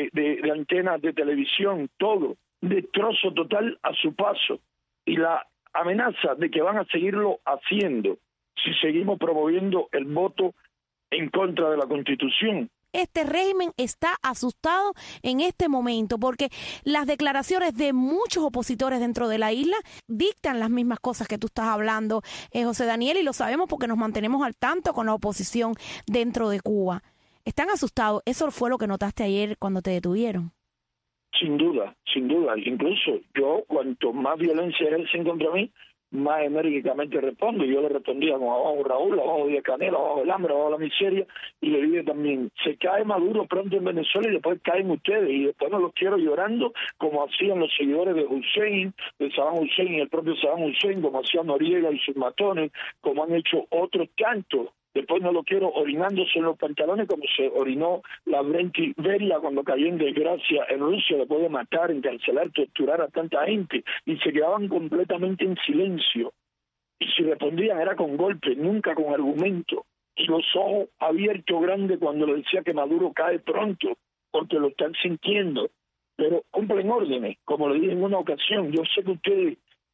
de antenas de televisión, todo. Destrozo total a su paso. Y la amenaza de que van a seguirlo haciendo si seguimos promoviendo el voto en contra de la Constitución. Este régimen está asustado en este momento porque las declaraciones de muchos opositores dentro de la isla dictan las mismas cosas que tú estás hablando, José Daniel, y lo sabemos porque nos mantenemos al tanto con la oposición dentro de Cuba. Están asustados. ¿Eso fue lo que notaste ayer cuando te detuvieron? Sin duda. Incluso yo, cuanto más violencia ejercen contra mí, más enérgicamente respondo. Yo le respondía con abajo Raúl, abajo Díaz Canel, abajo el hambre, abajo la miseria, y le dije también, se cae Maduro pronto en Venezuela y después caen ustedes, y después no los quiero llorando como hacían los seguidores de Hussein, de Saddam Hussein y el propio Saddam Hussein, como hacían Noriega y sus matones, como han hecho otros tantos. Después no lo quiero orinándose en los pantalones como se orinó la Brenti Beria cuando cayó en desgracia en Rusia, después de matar, encarcelar, torturar a tanta gente, y se quedaban completamente en silencio. Y si respondían era con golpe, nunca con argumento. Y los ojos abiertos grandes cuando le decía que Maduro cae pronto, porque lo están sintiendo. Pero cumplen órdenes, como le dije en una ocasión. Yo sé que ustedes,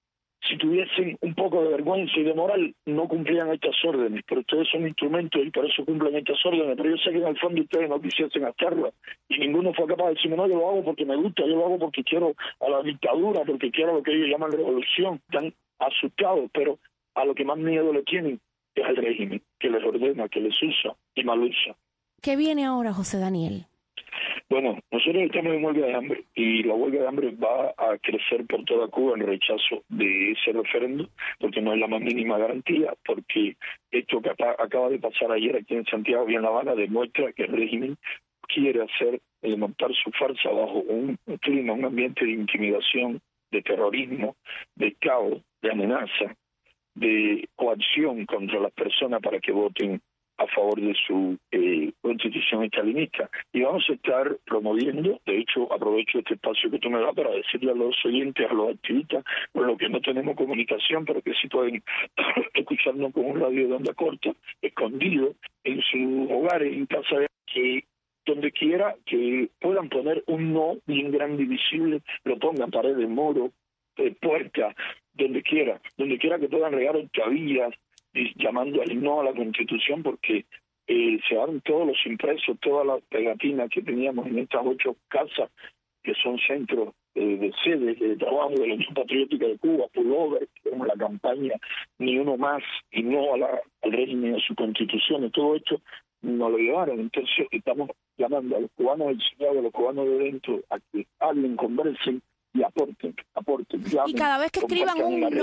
si tuviesen un poco de vergüenza y de moral, no cumplían estas órdenes, pero ustedes son instrumentos y por eso cumplen estas órdenes. Pero yo sé que en el fondo ustedes no quisiesen hacerlo, y ninguno fue capaz de decirme, no, yo lo hago porque me gusta, yo lo hago porque quiero a la dictadura, porque quiero lo que ellos llaman revolución. Están asustados, pero a lo que más miedo le tienen es al régimen, que les ordena, que les usa y mal usa. ¿Qué viene ahora, José Daniel? Bueno, nosotros estamos en huelga de hambre y la huelga de hambre va a crecer por toda Cuba en rechazo de ese referéndum, porque no es la más mínima garantía, porque esto que acaba de pasar ayer aquí en Santiago y en La Habana demuestra que el régimen quiere hacer montar su farsa bajo un clima, un ambiente de intimidación, de terrorismo, de caos, de amenaza, de coacción contra las personas para que voten a favor de su constitución estalinista. Y vamos a estar promoviendo, de hecho aprovecho este espacio que tú me das para decirle a los oyentes, a los activistas, con los que no tenemos comunicación, pero que sí pueden escucharnos con un radio de onda corta, escondido en sus hogares, en casa, que donde quiera que puedan poner un no bien grande y visible, lo pongan paredes, muros, puertas, donde quiera que puedan regar octavillas, llamando al no a la Constitución, porque se van todos los impresos, todas las pegatinas que teníamos en estas 8 casas, que son centros de sedes de trabajo de la Unión Patriótica de Cuba, pullover, como la campaña Ni Uno Más y no al régimen y a su Constitución, y todo esto nos lo llevaron. Entonces estamos llamando a los cubanos exiliados, a los cubanos de dentro, a que hablen, conversen y aporten, llamen, y cada vez que escriban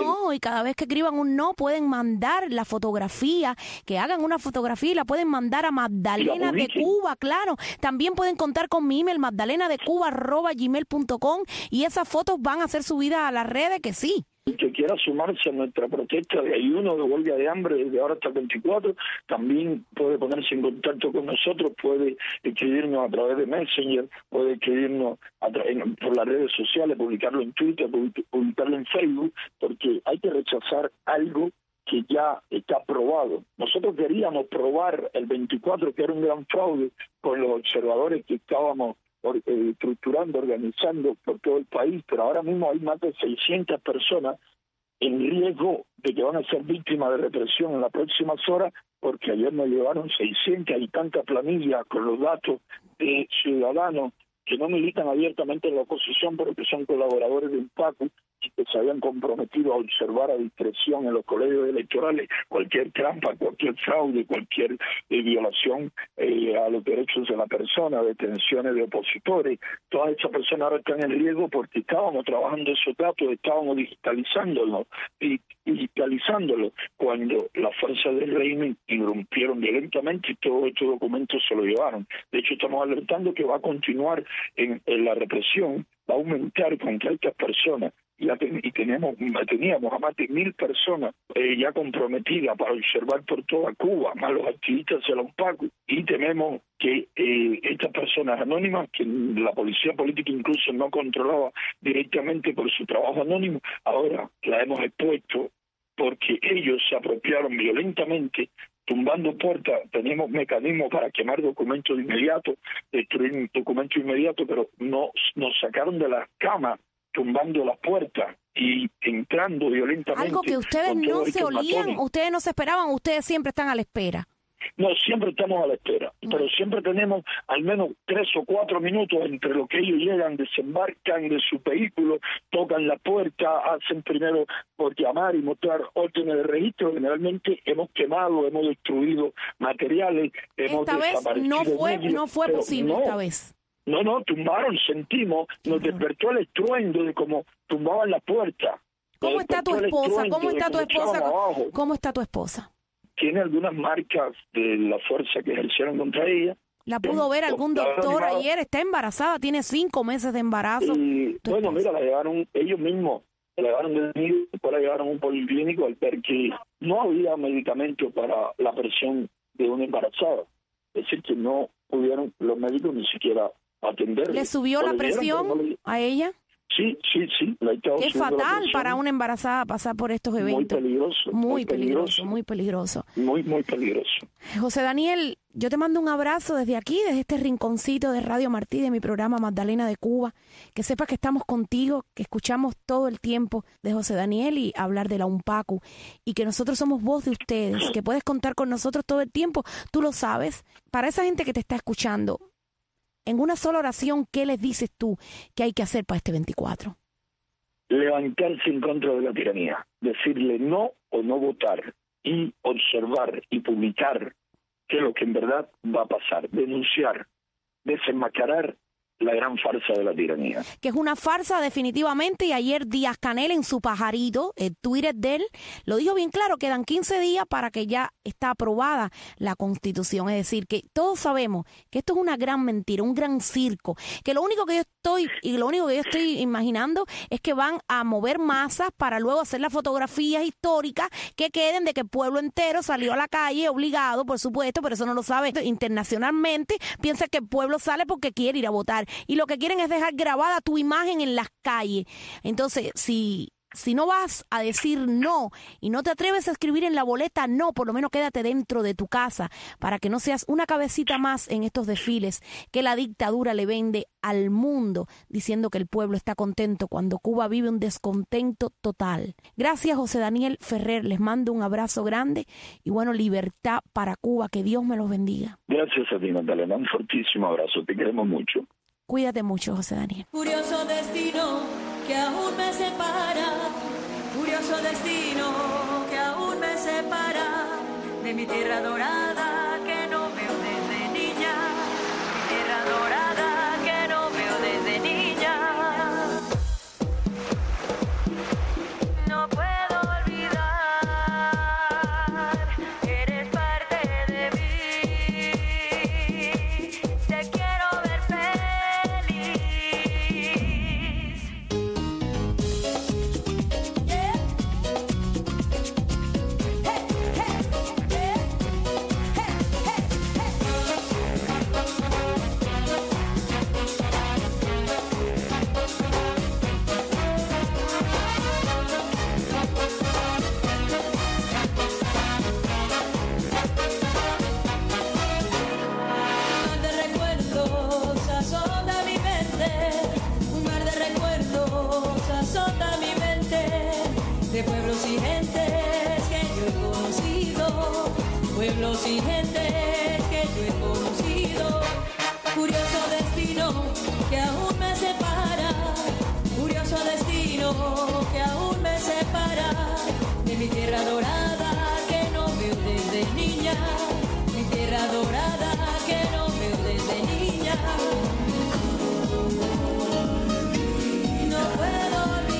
un no, pueden mandar la fotografía, que hagan una fotografía y la pueden mandar a Magdalena de Cuba, claro. También pueden contar con mi email, magdalenadecuba@gmail.com, y esas fotos van a ser subidas a las redes, que sí. El que quiera sumarse a nuestra protesta de ayuno, de huelga de hambre, desde ahora hasta el 24, también puede ponerse en contacto con nosotros, puede escribirnos a través de Messenger, puede escribirnos por las redes sociales, publicarlo en Twitter, publicarlo en Facebook, porque hay que rechazar algo que ya está probado. Nosotros queríamos probar el 24, que era un gran fraude, con los observadores que estábamos estructurando, organizando por todo el país, pero ahora mismo hay más de 600 personas en riesgo de que van a ser víctimas de represión en las próximas horas, porque ayer nos llevaron 600 y tantas planillas con los datos de ciudadanos que no militan abiertamente en la oposición, pero que son colaboradores de UNPACU y que se habían comprometido a observar a discreción en los colegios electorales cualquier trampa, cualquier fraude, cualquier violación a los derechos de la persona, detenciones de opositores. Todas estas personas ahora están en riesgo porque estábamos trabajando esos datos, estábamos digitalizándolo cuando las fuerzas del régimen irrumpieron violentamente y todos estos documentos se lo llevaron. De hecho, estamos alertando que va a continuar en la represión, va a aumentar contra estas personas. Y teníamos a más de 1.000 personas ya comprometidas para observar por toda Cuba, más los activistas de la UNPACU, y tememos que estas personas anónimas, que la policía política incluso no controlaba directamente por su trabajo anónimo, ahora la hemos expuesto porque ellos se apropiaron violentamente, tumbando puertas. Teníamos mecanismos para quemar documentos de inmediato, destruir documentos inmediatos, pero nos sacaron de las camas, tumbando las puertas y entrando violentamente. Algo que ustedes no se olían, ustedes no se esperaban, ustedes siempre están a la espera. No, siempre estamos a la espera, pero siempre tenemos al menos 3 o 4 minutos entre lo que ellos llegan, desembarcan de su vehículo, tocan la puerta, hacen primero por llamar y mostrar órdenes de registro. Generalmente hemos quemado, hemos destruido materiales, hemos desaparecido. Esta vez no fue posible, esta vez. No, tumbaron, sentimos, nos despertó el estruendo de cómo tumbaban la puerta. ¿Cómo está tu esposa? ¿Cómo está tu esposa? ¿Cómo está tu esposa? Tiene algunas marcas de la fuerza que ejercieron contra ella. ¿La pudo ver algún doctor ayer? Está embarazada, tiene 5 meses de embarazo. Bueno, mira, la llevaron ellos mismos, la llevaron de mí, después la llevaron a un policlínico al ver que no había medicamento para la presión de una embarazada. Es decir, que no pudieron los médicos ni siquiera atenderle. ¿Le subió la presión a ella? Sí. Es fatal para una embarazada pasar por estos eventos. Muy peligroso. Muy peligroso. José Daniel, yo te mando un abrazo desde aquí, desde este rinconcito de Radio Martí, de mi programa Magdalena de Cuba. Que sepas que estamos contigo, que escuchamos todo el tiempo de José Daniel y hablar de la UNPACU, y que nosotros somos voz de ustedes, que puedes contar con nosotros todo el tiempo. Tú lo sabes. Para esa gente que te está escuchando, en una sola oración, ¿qué les dices tú que hay que hacer para este 24? Levantarse en contra de la tiranía, decirle no o no votar, y observar y publicar qué es lo que en verdad va a pasar, denunciar, desenmascarar la gran farsa de la tiranía. Que es una farsa definitivamente, y ayer Díaz-Canel en su pajarito, el Twitter de él, lo dijo bien claro, quedan 15 días para que ya está aprobada la Constitución. Es decir, que todos sabemos que esto es una gran mentira, un gran circo, que lo único que yo estoy imaginando es que van a mover masas para luego hacer las fotografías históricas que queden de que el pueblo entero salió a la calle obligado, por supuesto, pero eso no lo sabe internacionalmente, piensa que el pueblo sale porque quiere ir a votar, y lo que quieren es dejar grabada tu imagen en las calles. Entonces, si no vas a decir no y no te atreves a escribir en la boleta no, por lo menos quédate dentro de tu casa para que no seas una cabecita más en estos desfiles que la dictadura le vende al mundo, diciendo que el pueblo está contento cuando Cuba vive un descontento total. Gracias, José Daniel Ferrer. Les mando un abrazo grande y bueno, libertad para Cuba. Que Dios me los bendiga. Gracias a ti, Magdalena. Un fortísimo abrazo. Te queremos mucho. Cuídate mucho, José Daniel. Curioso destino que aún me separa, curioso destino que aún me separa de mi tierra dorada que no veo desde niña, mi tierra dorada que no veo desde niña. No puedo olvidar que eres parte de mí, te quiero ver feliz. De pueblos y gentes que yo he conocido, pueblos y gentes que yo he conocido. Curioso destino que aún me separa, curioso destino que aún me separa de mi tierra dorada que no veo desde niña, mi tierra dorada que no veo desde niña. No puedo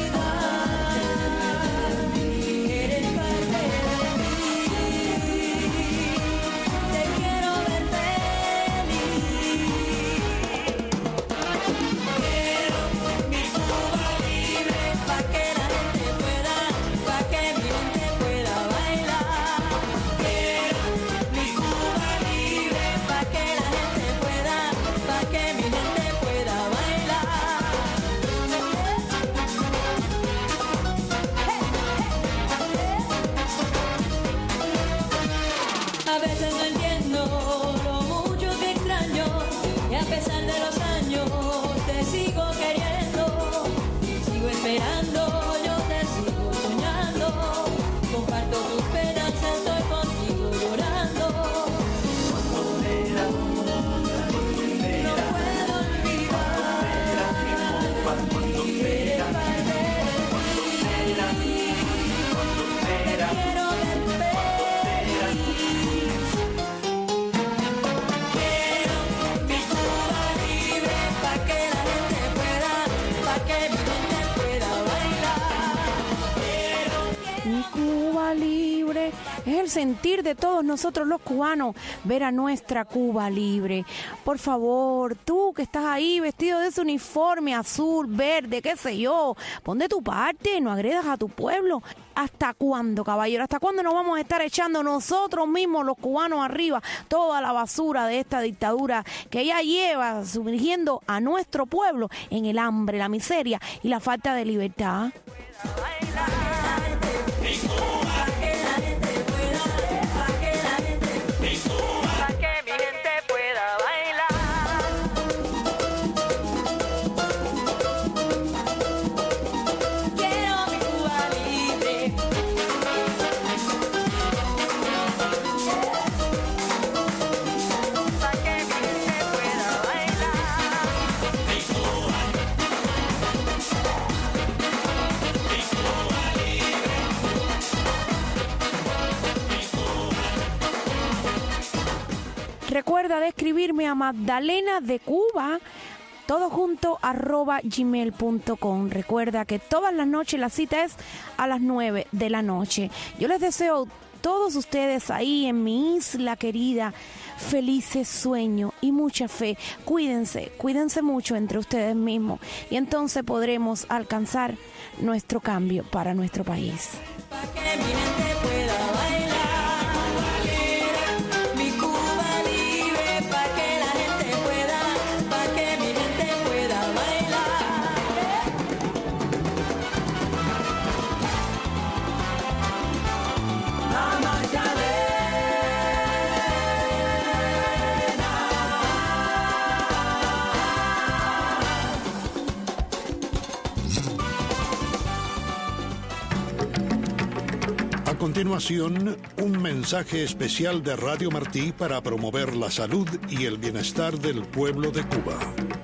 es el sentir de todos nosotros los cubanos, ver a nuestra Cuba libre. Por favor, tú que estás ahí vestido de ese uniforme azul, verde, qué sé yo, pon de tu parte, no agredas a tu pueblo. ¿Hasta cuándo, caballero? ¿Hasta cuándo nos vamos a estar echando nosotros mismos, los cubanos, arriba toda la basura de esta dictadura que ya lleva sumergiendo a nuestro pueblo en el hambre, la miseria y la falta de libertad? Recuerda de escribirme a Magdalena de Cuba todo junto @gmail.com. Recuerda que todas las noches la cita es a las 9 de la noche. Yo les deseo a todos ustedes ahí en mi isla querida felices sueños y mucha fe. Cuídense mucho entre ustedes mismos y entonces podremos alcanzar nuestro cambio para nuestro país. A continuación, un mensaje especial de Radio Martí para promover la salud y el bienestar del pueblo de Cuba.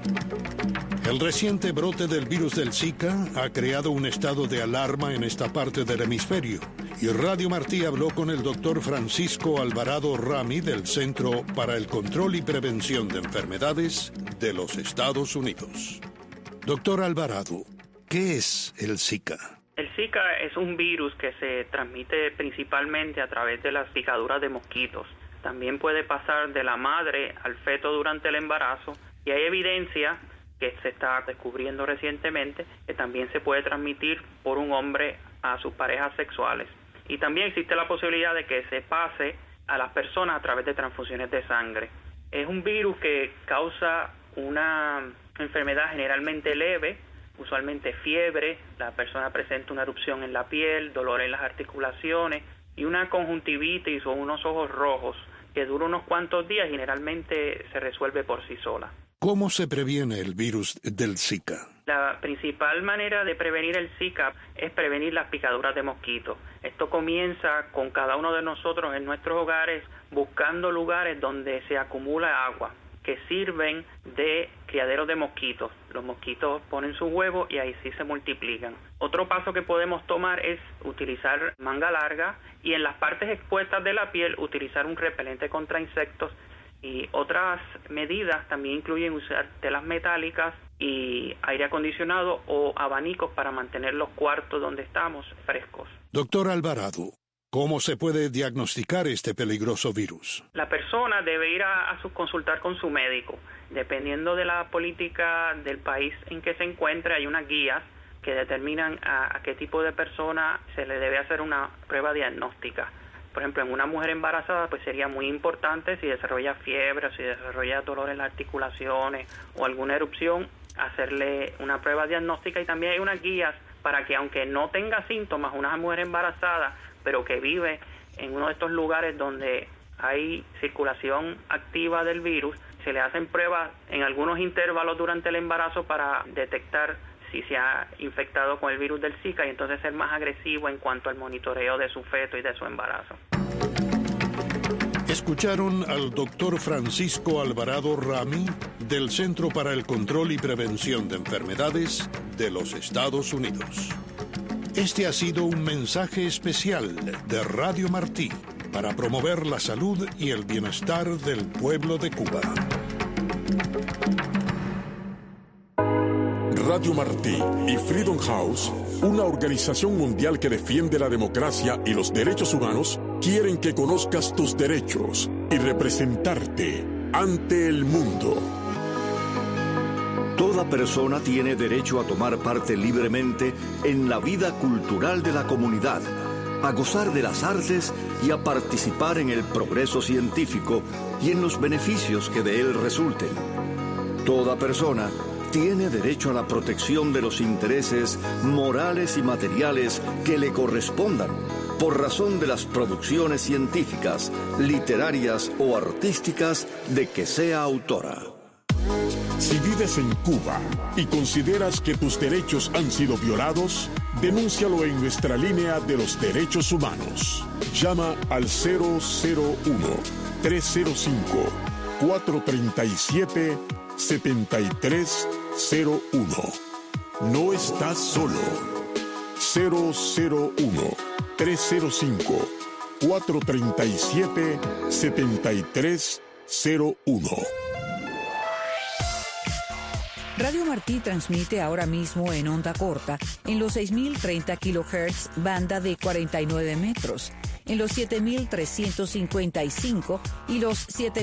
El reciente brote del virus del Zika ha creado un estado de alarma en esta parte del hemisferio, y Radio Martí habló con el doctor Francisco Alvarado Rami del Centro para el Control y Prevención de Enfermedades de los Estados Unidos. Doctor Alvarado, ¿qué es el Zika? El Zika es un virus que se transmite principalmente a través de las picaduras de mosquitos. También puede pasar de la madre al feto durante el embarazo, y hay evidencia que se está descubriendo recientemente que también se puede transmitir por un hombre a sus parejas sexuales. Y también existe la posibilidad de que se pase a las personas a través de transfusiones de sangre. Es un virus que causa una enfermedad generalmente leve, usualmente fiebre, la persona presenta una erupción en la piel, dolor en las articulaciones y una conjuntivitis o unos ojos rojos que dura unos cuantos días y generalmente se resuelve por sí sola. ¿Cómo se previene el virus del Zika? La principal manera de prevenir el Zika es prevenir las picaduras de mosquitos. Esto comienza con cada uno de nosotros en nuestros hogares buscando lugares donde se acumula agua, que sirven de criadero de mosquitos. Los mosquitos ponen sus huevos y ahí sí se multiplican. Otro paso que podemos tomar es utilizar manga larga y en las partes expuestas de la piel utilizar un repelente contra insectos. Y otras medidas también incluyen usar telas metálicas y aire acondicionado o abanicos para mantener los cuartos donde estamos frescos. Doctor Alvarado, ¿cómo se puede diagnosticar este peligroso virus? La persona debe ir a consultar con su médico. Dependiendo de la política del país en que se encuentre, hay unas guías que determinan a qué tipo de persona se le debe hacer una prueba diagnóstica. Por ejemplo, en una mujer embarazada, pues sería muy importante si desarrolla fiebre o si desarrolla dolor en las articulaciones o alguna erupción, hacerle una prueba diagnóstica. Y también hay unas guías para que, aunque no tenga síntomas, una mujer embarazada, pero que vive en uno de estos lugares donde hay circulación activa del virus, se le hacen pruebas en algunos intervalos durante el embarazo para detectar si se ha infectado con el virus del Zika y entonces ser más agresivo en cuanto al monitoreo de su feto y de su embarazo. Escucharon al doctor Francisco Alvarado Rami del Centro para el Control y Prevención de Enfermedades de los Estados Unidos. Este ha sido un mensaje especial de Radio Martí para promover la salud y el bienestar del pueblo de Cuba. Radio Martí y Freedom House, una organización mundial que defiende la democracia y los derechos humanos, quieren que conozcas tus derechos y representarte ante el mundo. Toda persona tiene derecho a tomar parte libremente en la vida cultural de la comunidad, a gozar de las artes y a participar en el progreso científico y en los beneficios que de él resulten. Toda persona tiene derecho a la protección de los intereses morales y materiales que le correspondan por razón de las producciones científicas, literarias o artísticas de que sea autora. Si vives en Cuba y consideras que tus derechos han sido violados, denúncialo en nuestra línea de los derechos humanos. Llama al 001-305-437-7301. No estás solo. 001-305-437-7301. Radio Martí transmite ahora mismo en onda corta en los 6.030 kHz, banda de 49 metros, en los 7.355 y los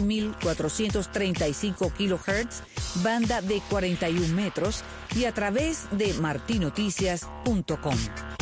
7.435 kHz, banda de 41 metros, y a través de martinoticias.com.